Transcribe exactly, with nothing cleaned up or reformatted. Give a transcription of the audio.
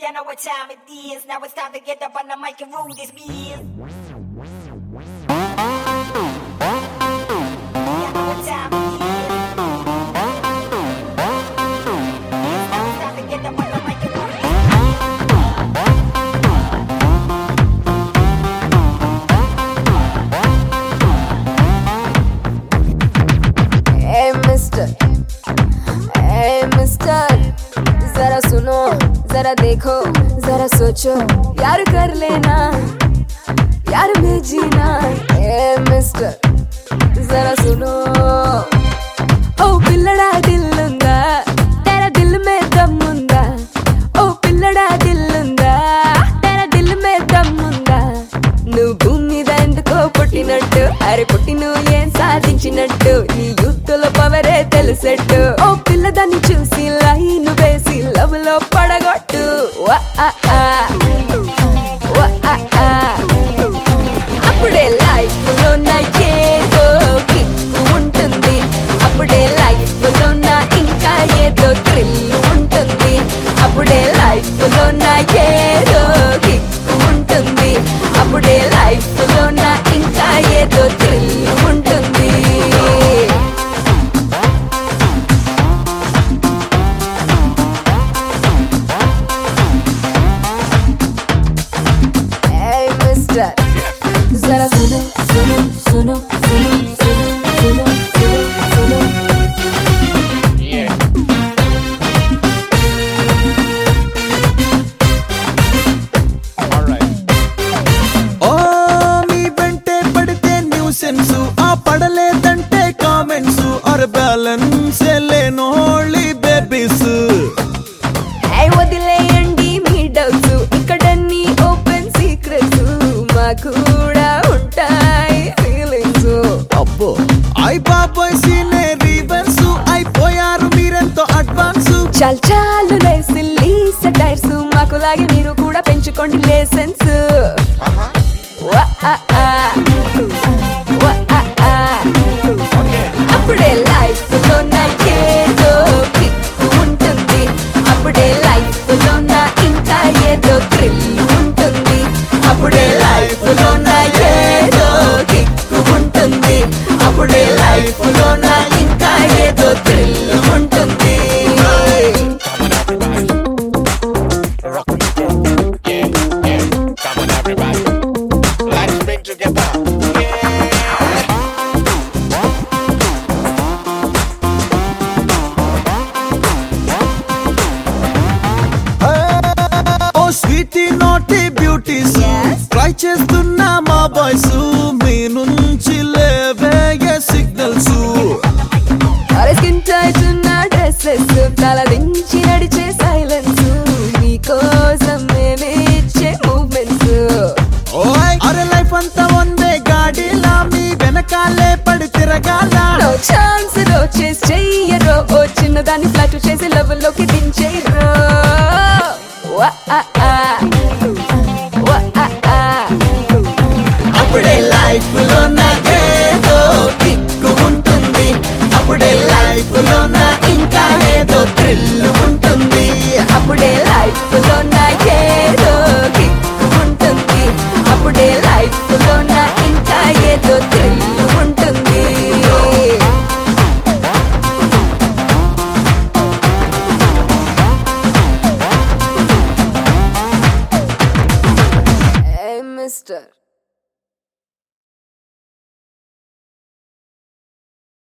You know what time it is. Now it's time to get up on the mic and rule this biz. You know what time it is. Now it's time to get up on the mic and rule this biz. Hey mister, hey mister, जरा सुनो जरा देखो जरा सोचो यार कर लेना यार में जीना ए मिस्टर जरा सुनो ओ पिల్లడా दिलुंदा तेरा दिल में दम ఉందా ओ పిల్లడా दिलुंदा तेरा दिल में दम ఉందా నువ్వు భూమి మీద ఎందుకో పుట్టినట్టు అరే పుట్టి నువ్వు ఏం సాధించినట్టు నీ యూత్లో పవరే తెలిసెట్టు ఓ పిల్లదాన్ని చూసి లైన్ వేసి లవ్ లో పడగొట్టు వా ఆ ఆ, వా ఆ ఆ. అప్పుడే లైఫ్ లో నా ఏదో కిక్కు ఉంటుంది అప్పుడే లైఫ్ లో నా ఇంకా ఏదో థ్రిల్ ఉంటుంది అప్పుడే లైఫ్ లో నా ఏదో కిక్కు ఉంటుంది అప్పుడే లైఫ్ లో నా ఇంకా ఏదో థ్రిల్ ఉంటుంది Hey mister, जरा सुनो सुनो सुनो सुनो सुनो सुनो सुनो सुनो ఓ మీ వెంటే పడితే న్యూసెన్స్ ఆ పడలేదంటే కామెంట్స్ ఆర్ బ్యాలెన్స్ లేనోళ్ళి బేబీస్ Hey వదిలేయండి మీ డౌట్స్ ఇక్కడన్నీ ఓపెన్ సీక్రెట్స్ మాకు కూడా ఉంటాయి ఫీలింగ్స్ అబ్బో ఐ బాబాయ్ సీనే రివర్స్ అయిపోయారు మీరెంతో అడ్వాన్స్ చాలు చాలు సిల్లీ సెటైర్స్ మాకు లాగే మీరు కూడా పెంచుకోండి లేసెన్స్ వా ఆ ఆ, వా ఆ ఆ. అప్పుడే లైఫ్ లో నా ఏదో కిక్కు ఉంటుంది అప్పుడే లైఫ్ లో నా ఇంకా ఏదో థ్రిల్ ఉంటుంది అప్పుడే లైఫ్ లో నా ఏదో కిక్కు ఉంటుంది అప్పుడే లైఫ్ లో నా ఇంకా ఏదో థ్రిల్ ఉంటుంది Come on, everybody. Let's bring together. ఓ స్వీటీ నోటీ బ్యూటీస్ ట్రై చేస్తున్నా మా బాయ్స్ మీ నుంచి లేవే సిగ్నల్స్ అరే స్కిన్ టైట్ ఉన్న డ్రెస్సెస్ తల దించి నడిచే సైలెన్స్ నీకోసం మేమే ఇచ్చే మూవ్మెంట్స్ ఓయ్ అరే లైఫ్ అంతా వందే గాడిలా మీ వెనకాలే పడి తిరగాల నో ఛాన్స్ రో చేస్ చెయ్యరో ఓ చిన్నదాన్ని ఫ్లాట్ చేసి లవ్ లోకి దించేయరో వా ఆ ఆ, వా ఆ ఆ. అప్పుడే లైఫ్ లో నాకేదో కిక్కు ఉంటుంది అప్పుడే లైఫ్ లో నా ఇంకా ఏదో థ్రిల్ ఉంటుంది అప్పుడే లైఫ్ లో నా ఏదో కిక్కు ఉంటుంది అప్పుడే లైఫ్ లో నా ఇంకా ఏదో థ్రిల్ ఉంటుంది Hey mister